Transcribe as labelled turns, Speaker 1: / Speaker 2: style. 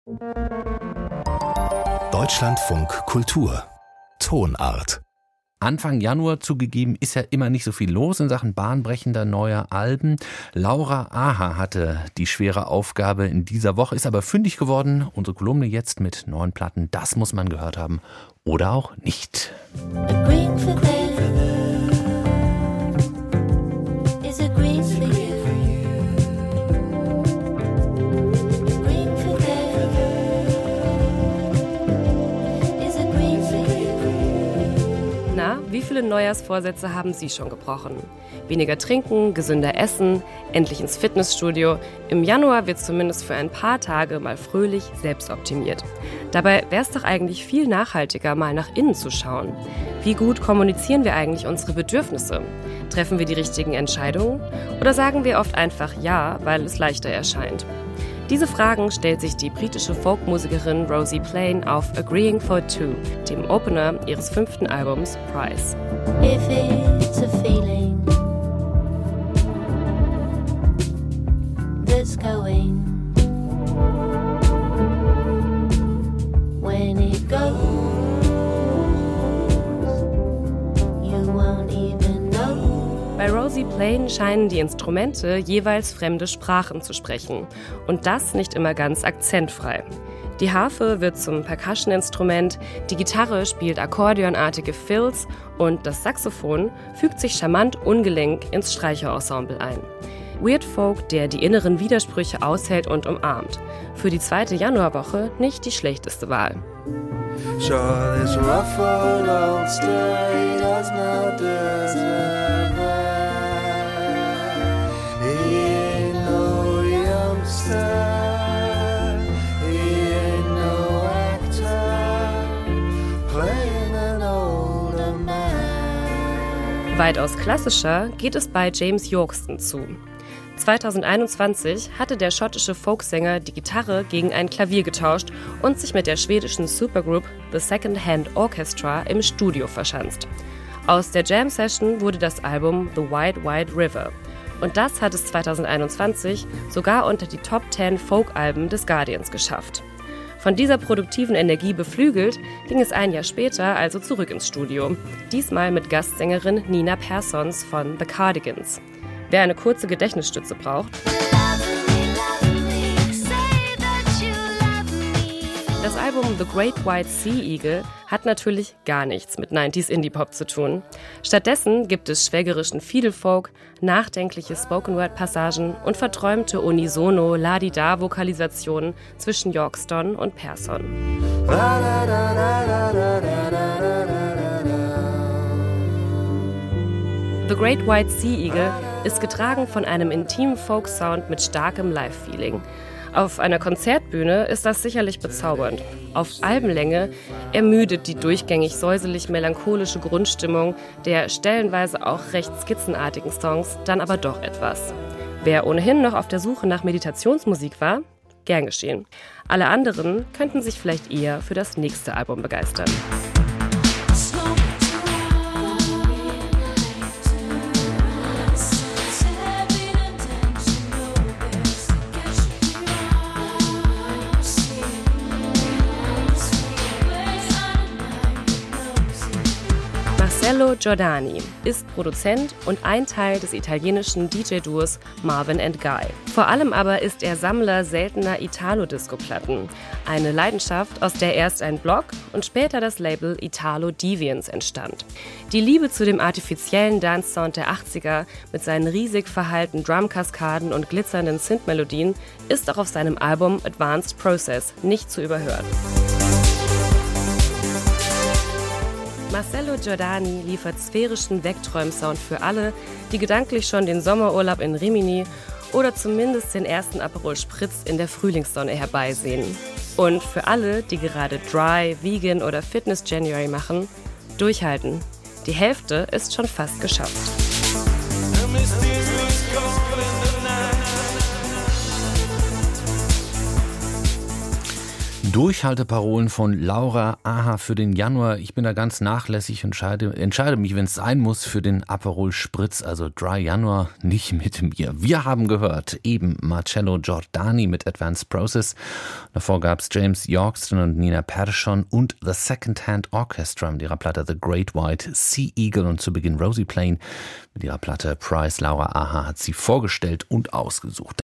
Speaker 1: Deutschlandfunk Kultur Tonart.
Speaker 2: Anfang Januar zugegeben ist ja immer nicht so viel los in Sachen bahnbrechender neuer Alben. Laura Aha hatte die schwere Aufgabe in dieser Woche, ist aber fündig geworden. Unsere Kolumne jetzt mit neuen Platten, das muss man gehört haben oder auch nicht.
Speaker 3: Wie viele Neujahrsvorsätze haben Sie schon gebrochen? Weniger trinken, gesünder essen, endlich ins Fitnessstudio. Im Januar wird zumindest für ein paar Tage mal fröhlich selbstoptimiert. Dabei wäre es doch eigentlich viel nachhaltiger, mal nach innen zu schauen. Wie gut kommunizieren wir eigentlich unsere Bedürfnisse? Treffen wir die richtigen Entscheidungen? Oder sagen wir oft einfach Ja, weil es leichter erscheint? Diese Fragen stellt sich die britische Folkmusikerin Rosie Plain auf Agreeing for Two, dem Opener ihres 5. Albums Price.
Speaker 4: If it's a feeling that's going, when it goes, you won't even know.
Speaker 3: Bei Rosie Plain scheinen die Instrumente jeweils fremde Sprachen zu sprechen. Und das nicht immer ganz akzentfrei. Die Harfe wird zum Percussion-Instrument, die Gitarre spielt akkordeonartige Fills und das Saxophon fügt sich charmant ungelenk ins Streicherensemble ein. Weird Folk, der die inneren Widersprüche aushält und umarmt. Für die 2. Januarwoche nicht die schlechteste Wahl.
Speaker 5: Sure, this rough old state does not deserve that. He ain't no youngster, he ain't no actor, playing an older man.
Speaker 3: Weitaus klassischer geht es bei James Yorkston zu. 2021 hatte der schottische Folksänger die Gitarre gegen ein Klavier getauscht und sich mit der schwedischen Supergroup The Second Hand Orchestra im Studio verschanzt. Aus der Jam-Session wurde das Album The Wide Wide River. Und das hat es 2021 sogar unter die Top 10 Folk-Alben des Guardians geschafft. Von dieser produktiven Energie beflügelt, ging es ein Jahr später also zurück ins Studio. Diesmal mit Gastsängerin Nina Persons von The Cardigans. Wer eine kurze Gedächtnisstütze braucht. Das Album The Great White Sea Eagle hat natürlich gar nichts mit 90s Indie-Pop zu tun. Stattdessen gibt es schwägerischen Fiedelfolk, nachdenkliche Spoken-Word-Passagen und verträumte Unisono-La-Di-Da-Vokalisationen zwischen Yorkston und Persson. The Great White Sea Eagle ist getragen von einem intimen Folk-Sound mit starkem Live-Feeling. Auf einer Konzertbühne ist das sicherlich bezaubernd. Auf Albenlänge ermüdet die durchgängig säuselig-melancholische Grundstimmung der stellenweise auch recht skizzenartigen Songs dann aber doch etwas. Wer ohnehin noch auf der Suche nach Meditationsmusik war, gern geschehen. Alle anderen könnten sich vielleicht eher für das nächste Album begeistern. Marcello Giordani ist Produzent und ein Teil des italienischen DJ-Duos Marvin & Guy. Vor allem aber ist er Sammler seltener Italo-Disco-Platten. Eine Leidenschaft, aus der erst ein Blog und später das Label Italo Deviance entstand. Die Liebe zu dem artifiziellen Dance-Sound der 80er mit seinen riesig verhaltenen Drum-Kaskaden und glitzernden Synth-Melodien ist auch auf seinem Album Advanced Process nicht zu überhören. Marcello Giordani liefert sphärischen Wegträum-Sound für alle, die gedanklich schon den Sommerurlaub in Rimini oder zumindest den ersten Aperol Spritz in der Frühlingssonne herbeisehen. Und für alle, die gerade Dry, Vegan oder Fitness January machen, durchhalten. Die Hälfte ist schon fast geschafft.
Speaker 2: Durchhalteparolen von Laura Aha für den Januar. Ich bin da ganz nachlässig und entscheide mich, wenn es sein muss, für den Aperol Spritz, also Dry Januar, nicht mit mir. Wir haben gehört eben Marcello Giordani mit Advanced Process. Davor gab es James Yorkston und Nina Persson und The Second Hand Orchestra mit ihrer Platte The Great White Sea Eagle und zu Beginn Rosie Plain mit ihrer Platte Price. Laura Aha hat sie vorgestellt und ausgesucht.